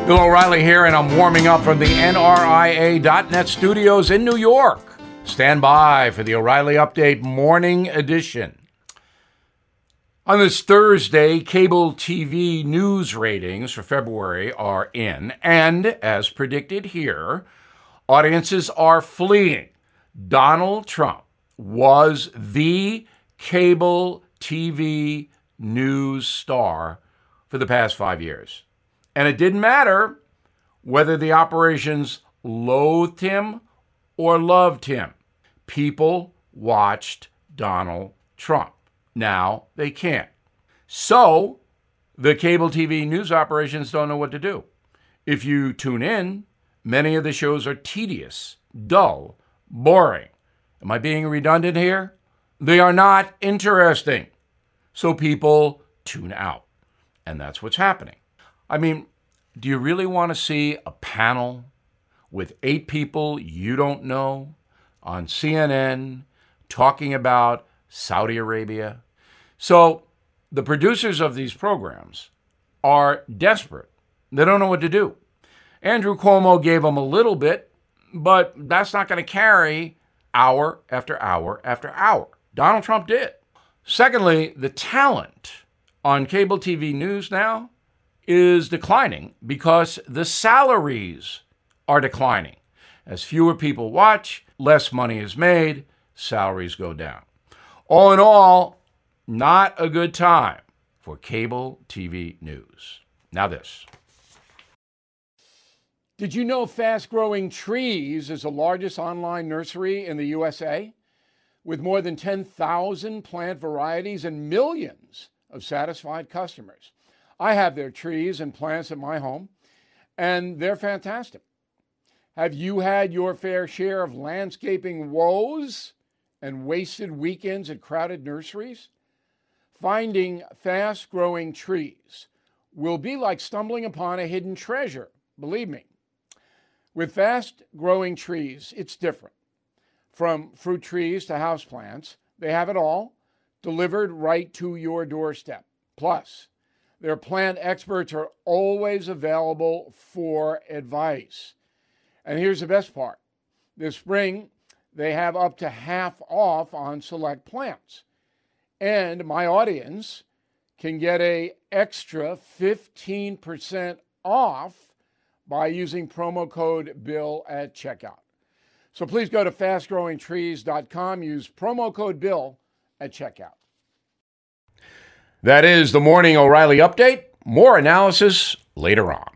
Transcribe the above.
Bill O'Reilly here, and I'm warming up from the NRIA.net studios in New York. Stand by for the O'Reilly Update Morning Edition. On this Thursday, cable TV news ratings for February are in, and as predicted here, audiences are fleeing. Donald Trump was the cable TV news star for the past 5 years. And it didn't matter whether the operations loathed him or loved him. People watched Donald Trump. Now they can't. So the cable TV news operations don't know what to do. If you tune in, many of the shows are tedious, dull, boring. Am I being redundant here? They are not interesting. So people tune out. And that's what's happening. I mean, do you really want to see a panel with 8 people you don't know on CNN talking about Saudi Arabia? So the producers of these programs are desperate. They don't know what to do. Andrew Cuomo gave them a little bit, but that's not going to carry hour after hour after hour. Donald Trump did. Secondly, the talent on cable TV news now is declining because the salaries are declining. As fewer people watch, less money is made, salaries go down. All in all, not a good time for cable TV news. Now this. Did you know Fast Growing Trees is the largest online nursery in the USA? With more than 10,000 plant varieties and millions of satisfied customers. I have their trees and plants at my home, and they're fantastic. Have you had your fair share of landscaping woes and wasted weekends at crowded nurseries? Finding fast-growing trees will be like stumbling upon a hidden treasure, believe me. With fast-growing trees, it's different. From fruit trees to houseplants, they have it all delivered right to your doorstep. Plus, their plant experts are always available for advice. And here's the best part. This spring, they have up to half off on select plants. And my audience can get an extra 15% off by using promo code BILL at checkout. So please go to fastgrowingtrees.com, use promo code BILL at checkout. That is the Morning O'Reilly Update. More analysis later on.